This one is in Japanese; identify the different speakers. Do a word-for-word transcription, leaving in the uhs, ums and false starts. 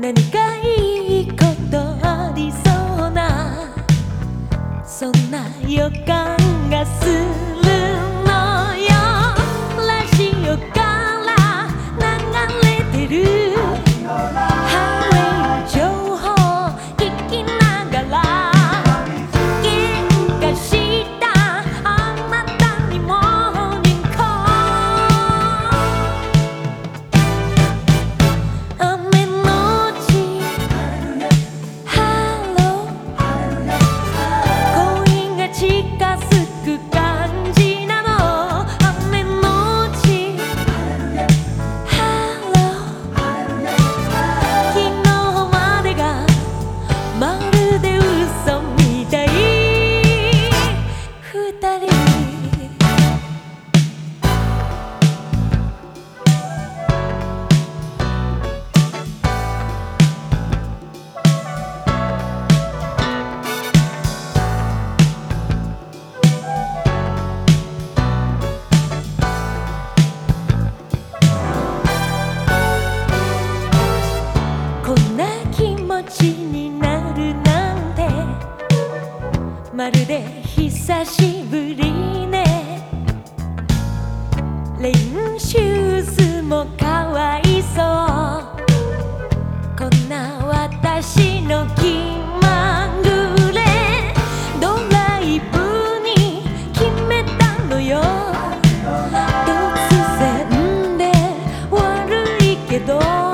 Speaker 1: 何かいいことありそうな、そんな予感がするのよ。ラジオから流れてるハーレー情報聞きながら、喧嘩したあなたにモーニングコール。雨のちハロー、恋が近づく感じなの。雨のちハロー、昨日までがまるで嘘みたい。二人こんな気持ちになるなんて、まるで久しぶりね。レインシューズもかわいそう。こんな私の気まぐれドライブに決めたのよ。突然で悪いけど